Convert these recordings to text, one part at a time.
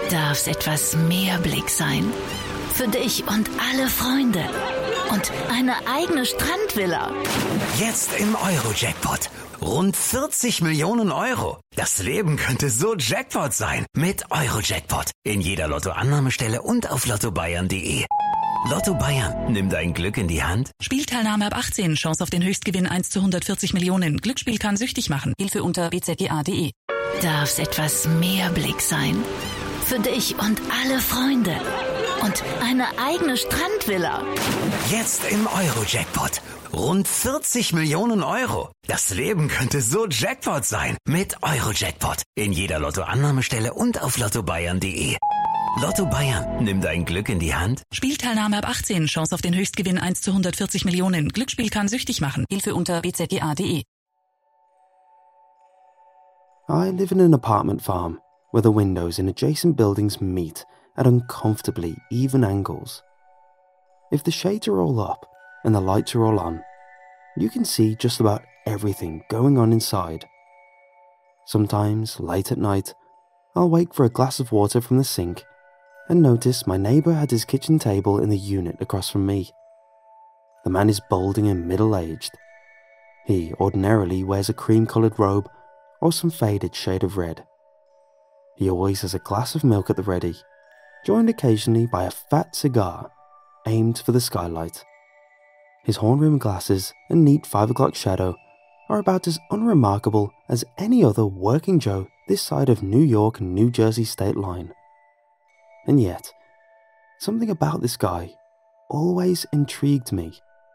darf es etwas mehr Blick sein. Für dich und alle Freunde. Und eine eigene Strandvilla. Jetzt im Euro-Jackpot. Rund 40 Millionen Euro. Das Leben könnte so Jackpot sein. Mit Euro-Jackpot. In jeder Lottoannahmestelle und auf lottobayern.de. Lotto Bayern, nimm dein Glück in die Hand. Spielteilnahme ab 18, Chance auf den Höchstgewinn 1 zu 140 Millionen. Glücksspiel kann süchtig machen. Hilfe unter bzga.de. Darf es etwas mehr Blick sein. Für dich und alle Freunde. Und eine eigene Strandvilla. Jetzt im Euro-Jackpot. Rund 40 Millionen Euro. Das Leben könnte so Jackpot sein. Mit Euro-Jackpot. In jeder Lottoannahmestelle und auf lottobayern.de. Lotto Bayern, nimm dein Glück in die Hand. Spielteilnahme ab 18, Chance auf den Höchstgewinn 1 zu 140 Millionen. Glücksspiel kann süchtig machen. Hilfe unter bzga.de. I live in an apartment farm where the windows in adjacent buildings meet at uncomfortably even angles. If the shades are all up and the lights are all on, you can see just about everything going on inside. Sometimes, late at night, I'll wake for a glass of water from the sink and notice my neighbour had his kitchen table in the unit across from me. The man is balding and middle-aged. He ordinarily wears a cream-coloured robe or some faded shade of red. He always has a glass of milk at the ready, joined occasionally by a fat cigar aimed for the skylight. His horn-rimmed glasses and neat 5 o'clock shadow are about as unremarkable as any other working Joe this side of New York and New Jersey state line. And yet, something about this guy always intrigued me.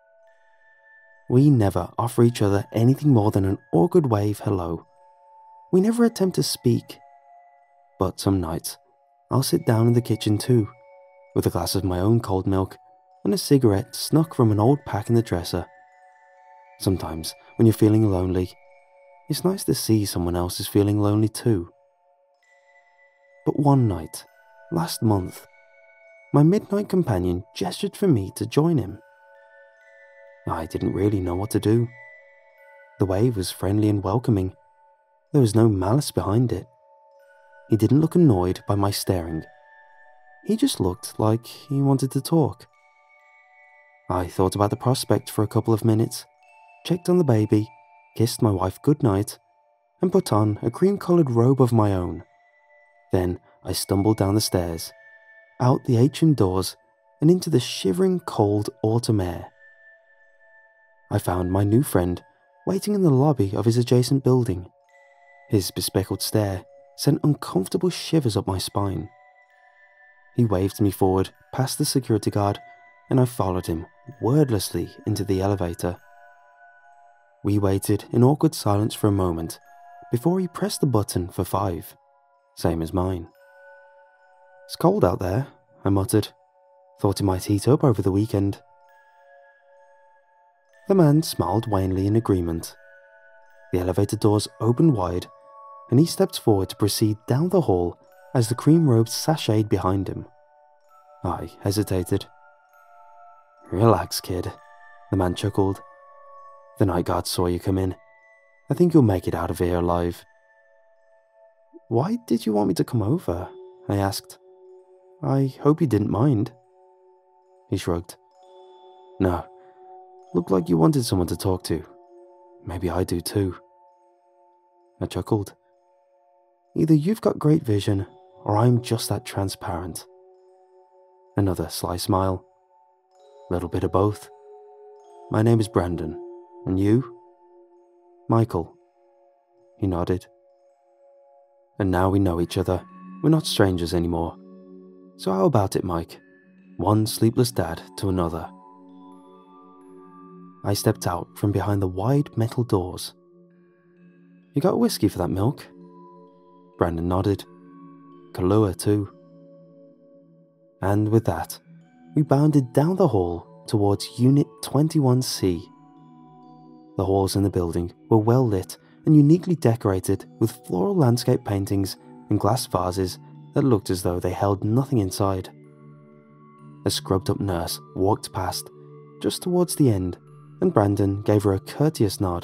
We never offer each other anything more than an awkward wave hello. We never attempt to speak. But some nights, I'll sit down in the kitchen too, with a glass of my own cold milk and a cigarette snuck from an old pack in the dresser. Sometimes, when you're feeling lonely, it's nice to see someone else is feeling lonely too. But one night, last month, my midnight companion gestured for me to join him. I didn't really know what to do. The wave was friendly and welcoming. There was no malice behind it. He didn't look annoyed by my staring. He just looked like he wanted to talk. I thought about the prospect for a couple of minutes, checked on the baby, kissed my wife goodnight, and put on a cream-coloured robe of my own. Then I stumbled down the stairs, out the atrium doors, and into the shivering cold autumn air. I found my new friend waiting in the lobby of his adjacent building. His bespectacled stare sent uncomfortable shivers up my spine. He waved me forward past the security guard, and I followed him wordlessly into the elevator. We waited in awkward silence for a moment before he pressed the button for 5, same as mine. "It's cold out there," I muttered. "Thought it might heat up over the weekend." The man smiled wanly in agreement. The elevator doors opened wide, and he stepped forward to proceed down the hall as the cream robes sashayed behind him. I hesitated. "Relax, kid," the man chuckled. "The night guard saw you come in. I think you'll make it out of here alive." "Why did you want me to come over?" I asked. "I hope you didn't mind." He shrugged. "No, looked like you wanted someone to talk to. Maybe I do too." I chuckled. "Either you've got great vision, or I'm just that transparent." Another sly smile. "Little bit of both. My name is Brandon. And you?" "Michael." He nodded. "And now we know each other. We're not strangers anymore. So how about it, Mike? One sleepless dad to another." I stepped out from behind the wide metal doors. "You got whiskey for that milk?" Brandon nodded. "Kahlua too." And with that, we bounded down the hall towards Unit 21C. The halls in the building were well lit and uniquely decorated with floral landscape paintings and glass vases that looked as though they held nothing inside. A scrubbed-up nurse walked past just towards the end, and Brandon gave her a courteous nod.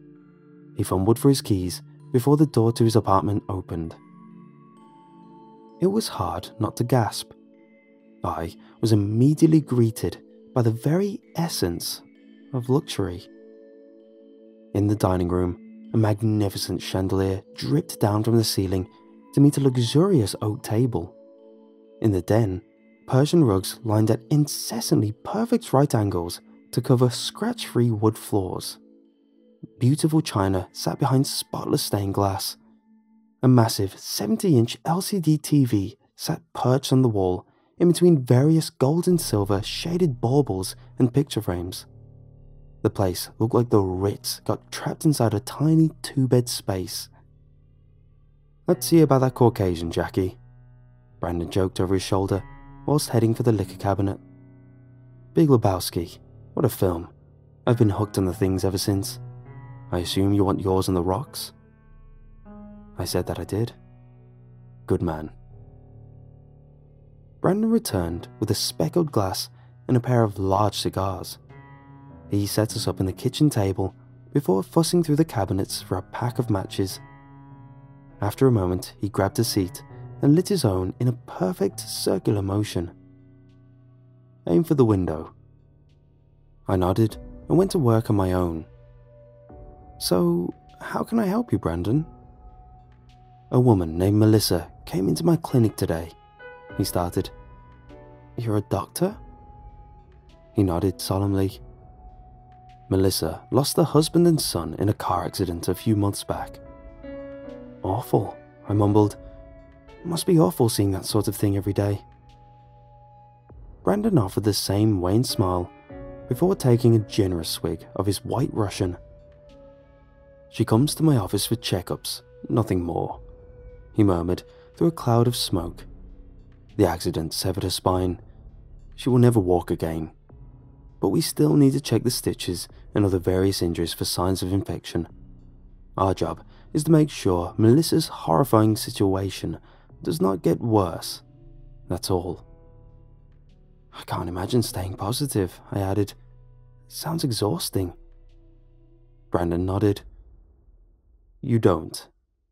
He fumbled for his keys before the door to his apartment opened. It was hard not to gasp. I was immediately greeted by the very essence of luxury. In the dining room, a magnificent chandelier dripped down from the ceiling to meet a luxurious oak table. In the den, Persian rugs lined at incessantly perfect right angles to cover scratch-free wood floors. Beautiful china sat behind spotless stained glass. A massive 70-inch LCD TV sat perched on the wall in between various gold and silver shaded baubles and picture frames. The place looked like the Ritz got trapped inside a tiny two-bed space. "Let's see about that Caucasian, Jackie," Brandon joked over his shoulder whilst heading for the liquor cabinet. "Big Lebowski, what a film. I've been hooked on the things ever since. I assume you want yours on the rocks?" I said that I did. "Good man." Brandon returned with a speckled glass and a pair of large cigars. He set us up in the kitchen table before fussing through the cabinets for a pack of matches. After a moment, he grabbed a seat and lit his own in a perfect circular motion. "Aim for the window." I nodded and went to work on my own. "So, how can I help you, Brandon?" "A woman named Melissa came into my clinic today," he started. "You're a doctor?" He nodded solemnly. "Melissa lost her husband and son in a car accident a few months back." "Awful," I mumbled. "Must be awful seeing that sort of thing every day." Brandon offered the same wan smile before taking a generous swig of his White Russian. "She comes to my office for checkups, nothing more," he murmured through a cloud of smoke. "The accident severed her spine. She will never walk again. But we still need to check the stitches and other various injuries for signs of infection. Our job is to make sure Melissa's horrifying situation does not get worse. That's all." "I can't imagine staying positive," I added. "It sounds exhausting." Brandon nodded. "You don't?"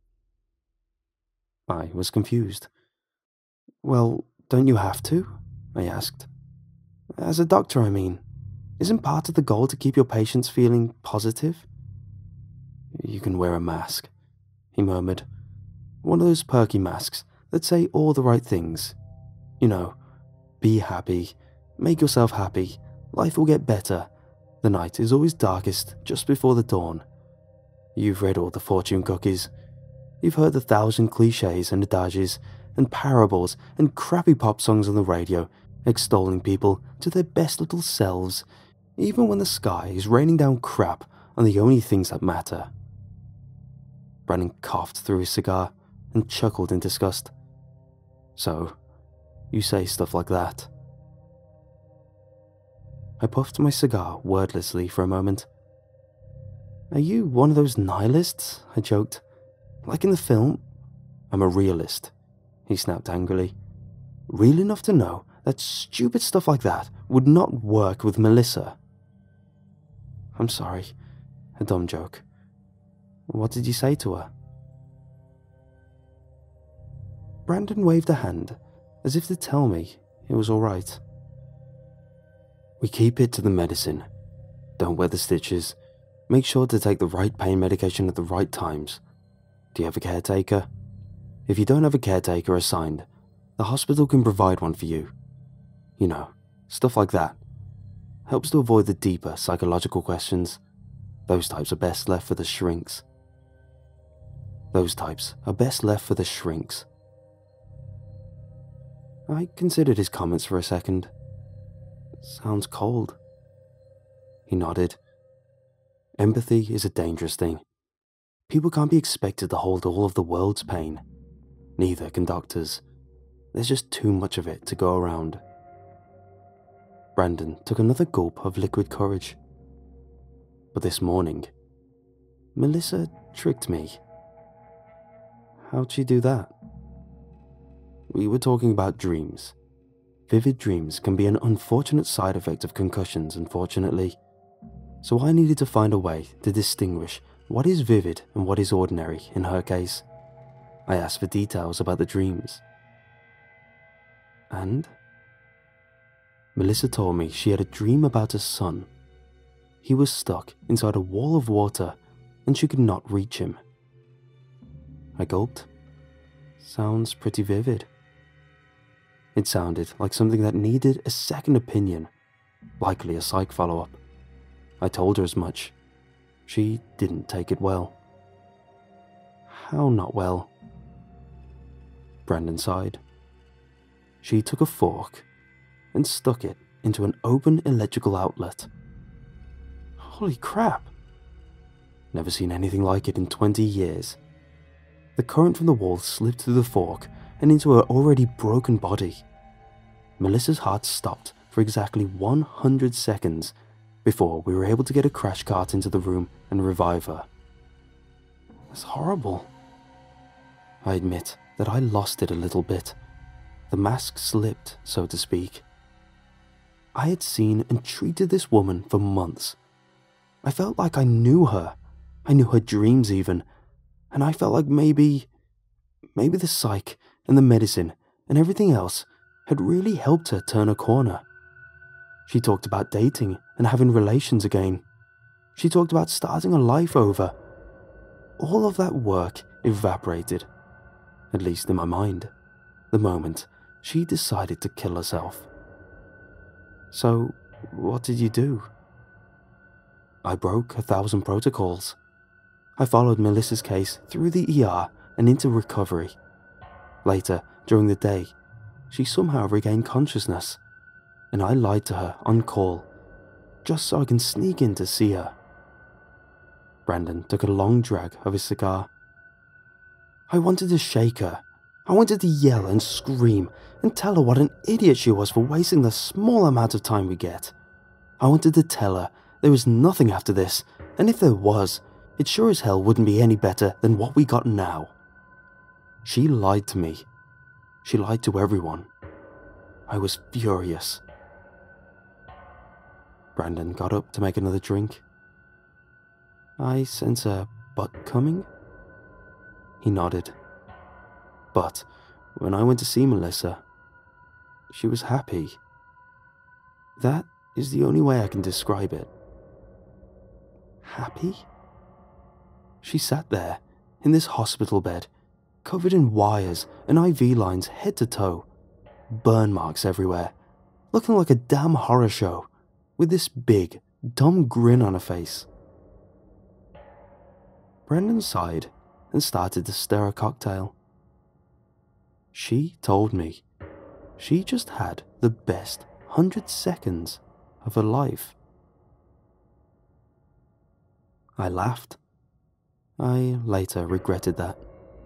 I was confused. "Well, don't you have to?" I asked. "As a doctor, I mean. Isn't part of the goal to keep your patients feeling positive?" "You can wear a mask," he murmured. "One of those perky masks that say all the right things. You know, be happy, make yourself happy, life will get better. The night is always darkest just before the dawn. You've read all the fortune cookies. You've heard 1,000 cliches and adages and parables and crappy pop songs on the radio extolling people to their best little selves, even when the sky is raining down crap on the only things that matter." Brandon coughed through his cigar and chuckled in disgust. "So, you say stuff like that?" I puffed my cigar wordlessly for a moment. "Are you one of those nihilists?" I joked. "Like in the film?" "I'm a realist," he snapped angrily. "Real enough to know that stupid stuff like that would not work with Melissa." "I'm sorry, a dumb joke. What did you say to her?" Brandon waved a hand as if to tell me it was all right. "We keep it to the medicine. Don't wear the stitches. Make sure to take the right pain medication at the right times. Do you have a caretaker? If you don't have a caretaker assigned, the hospital can provide one for you. You know, stuff like that. Helps to avoid the deeper psychological questions. Those types are best left for the shrinks." I considered his comments for a second. "Sounds cold." He nodded. "Empathy is a dangerous thing. People can't be expected to hold all of the world's pain. Neither can doctors. There's just too much of it to go around." Brandon took another gulp of liquid courage. "But this morning, Melissa tricked me." "How'd she do that?" "We were talking about dreams. Vivid dreams can be an unfortunate side effect of concussions, unfortunately. So I needed to find a way to distinguish what is vivid and what is ordinary in her case. I asked for details about the dreams. And? Melissa told me she had a dream about her son. He was stuck inside a wall of water and she could not reach him. I gulped. Sounds pretty vivid. It sounded like something that needed a second opinion, likely a psych follow-up. I told her as much. She didn't take it well. How not well? Brandon sighed. She took a fork and stuck it into an open electrical outlet. Holy crap! Never seen anything like it in 20 years. The current from the wall slipped through the fork and into her already broken body. Melissa's heart stopped for exactly 100 seconds before we were able to get a crash cart into the room and revive her. That's horrible. I admit that I lost it a little bit. The mask slipped, so to speak. I had seen and treated this woman for months. I felt like I knew her. I knew her dreams even. And I felt like maybe the psych and the medicine and everything else had really helped her turn a corner. She talked about dating and having relations again. She talked about starting a life over. All of that work evaporated, at least in my mind, the moment she decided to kill herself. So, what did you do? I broke 1,000 protocols. I followed Melissa's case through the ER and into recovery. Later, during the day, she somehow regained consciousness, and I lied to her on call, just so I can sneak in to see her. Brandon took a long drag of his cigar. I wanted to shake her. I wanted to yell and scream and tell her what an idiot she was for wasting the small amount of time we get. I wanted to tell her there was nothing after this, and if there was, it sure as hell wouldn't be any better than what we got now. She lied to me. She lied to everyone. I was furious. Brandon got up to make another drink. I sense a but coming? He nodded. But when I went to see Melissa, she was happy. That is the only way I can describe it. Happy? She sat there, in this hospital bed, covered in wires and IV lines head to toe, burn marks everywhere, looking like a damn horror show, with this big, dumb grin on her face. Brendan sighed and started to stir a cocktail. She told me she just had the best 100 seconds of her life. I laughed. I later regretted that.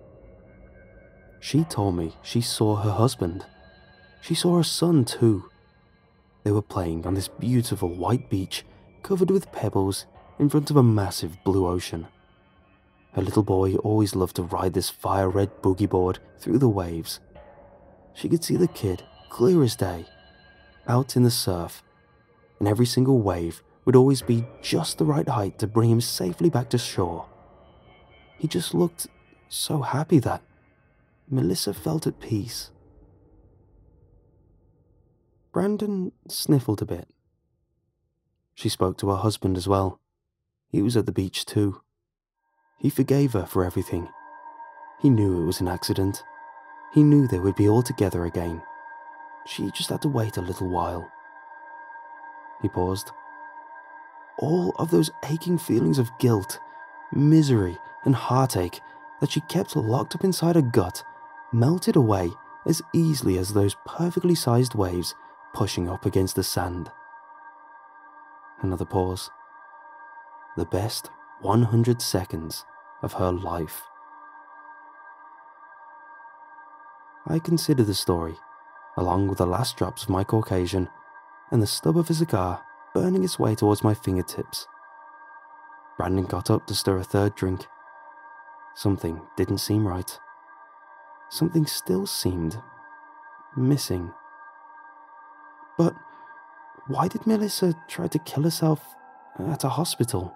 She told me she saw her husband. She saw her son too. They were playing on this beautiful white beach covered with pebbles in front of a massive blue ocean. Her little boy always loved to ride this fire-red boogie board through the waves. She could see the kid clear as day, out in the surf, and every single wave would always be just the right height to bring him safely back to shore. He just looked so happy that Melissa felt at peace. Brandon sniffled a bit. She spoke to her husband as well. He was at the beach too. He forgave her for everything. He knew it was an accident. He knew they would be all together again. She just had to wait a little while. He paused. All of those aching feelings of guilt, misery, and heartache that she kept locked up inside her gut melted away as easily as those perfectly sized waves pushing up against the sand. Another pause. The best 100 seconds of her life. I considered the story, along with the last drops of my Caucasian and the stub of a cigar burning its way towards my fingertips. Brandon got up to stir a third drink. Something didn't seem right. Something still seemed missing. But why did Melissa try to kill herself at a hospital?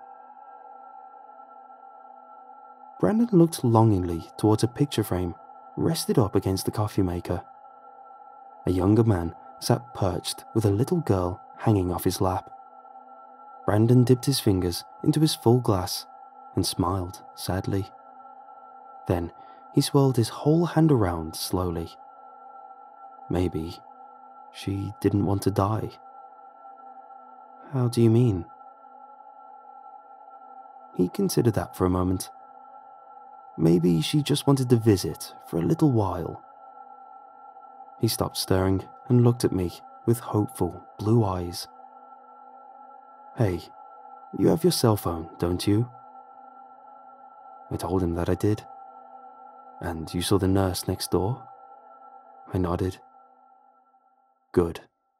Brandon looked longingly towards a picture frame rested up against the coffee maker. A younger man sat perched with a little girl hanging off his lap. Brandon dipped his fingers into his full glass and smiled sadly. Then he swirled his whole hand around slowly. Maybe she didn't want to die. How do you mean? He considered that for a moment. Maybe she just wanted to visit for a little while. He stopped stirring and looked at me with hopeful blue eyes. Hey, you have your cell phone, don't you? I told him that I did. And you saw the nurse next door? I nodded. Good.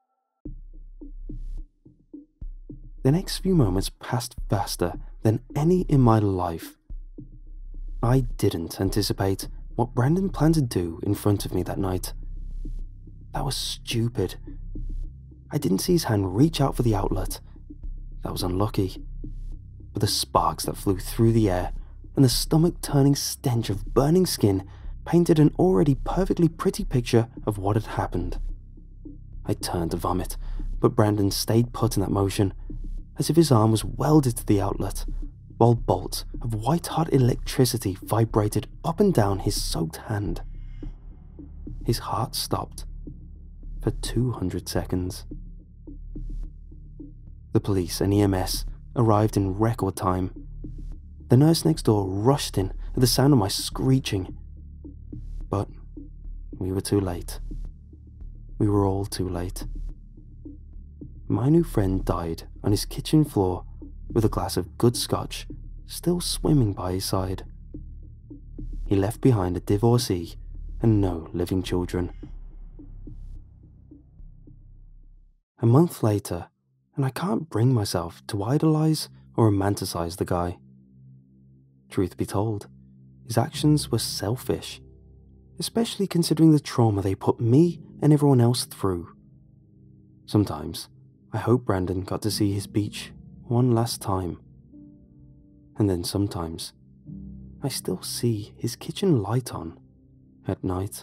The next few moments passed faster than any in my life. I didn't anticipate what Brandon planned to do in front of me that night. That was stupid. I didn't see his hand reach out for the outlet. That was unlucky. But the sparks that flew through the air and the stomach-turning stench of burning skin painted an already perfectly pretty picture of what had happened. I turned to vomit, but Brandon stayed put in that motion, as if his arm was welded to the outlet, while bolts of white-hot electricity vibrated up and down his soaked hand. His heart stopped for 200 seconds. The police and EMS arrived in record time. The nurse next door rushed in at the sound of my screeching. But we were too late. We were all too late. My new friend died on his kitchen floor with a glass of good scotch still swimming by his side. He left behind a divorcee and no living children. A month later, and I can't bring myself to idolize or romanticize the guy. Truth be told, his actions were selfish, especially considering the trauma they put me and everyone else through. Sometimes, I hope Brandon got to see his beach one last time. And then sometimes, I still see his kitchen light on at night.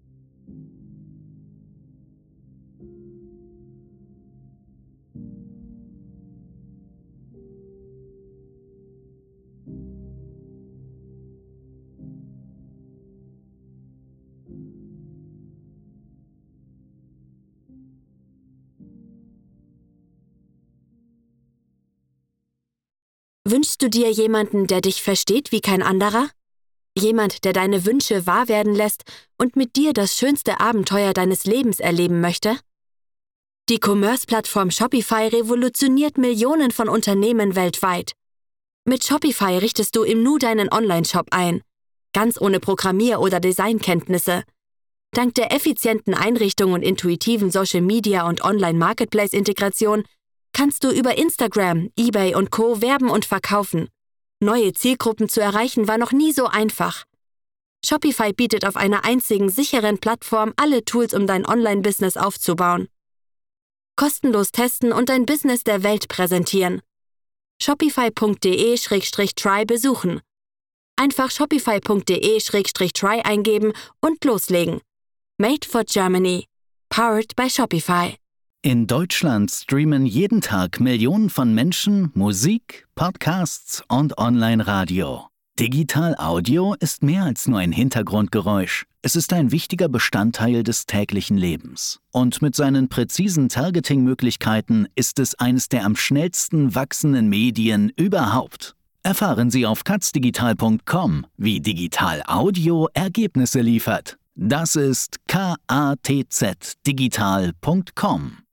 Wünschst du dir jemanden, der dich versteht wie kein anderer? Jemand, der deine Wünsche wahr werden lässt und mit dir das schönste Abenteuer deines Lebens erleben möchte? Die Commerce-Plattform Shopify revolutioniert Millionen von Unternehmen weltweit. Mit Shopify richtest du im Nu deinen Online-Shop ein, ganz ohne Programmier- oder Designkenntnisse. Dank der effizienten Einrichtung und intuitiven Social-Media- und Online-Marketplace-Integration kannst du über Instagram, eBay und Co. werben und verkaufen. Neue Zielgruppen zu erreichen war noch nie so einfach. Shopify bietet auf einer einzigen sicheren Plattform alle Tools, um dein Online-Business aufzubauen. Kostenlos testen und dein Business der Welt präsentieren. Shopify.de/try besuchen. Einfach shopify.de/try eingeben und loslegen. Made for Germany. Powered by Shopify. In Deutschland streamen jeden Tag Millionen von Menschen Musik, Podcasts und Online-Radio. Digital Audio ist mehr als nur ein Hintergrundgeräusch. Es ist ein wichtiger Bestandteil des täglichen Lebens. Und mit seinen präzisen Targeting-Möglichkeiten ist es eines der am schnellsten wachsenden Medien überhaupt. Erfahren Sie auf katzdigital.com, wie Digital Audio Ergebnisse liefert. Das ist katzdigital.com.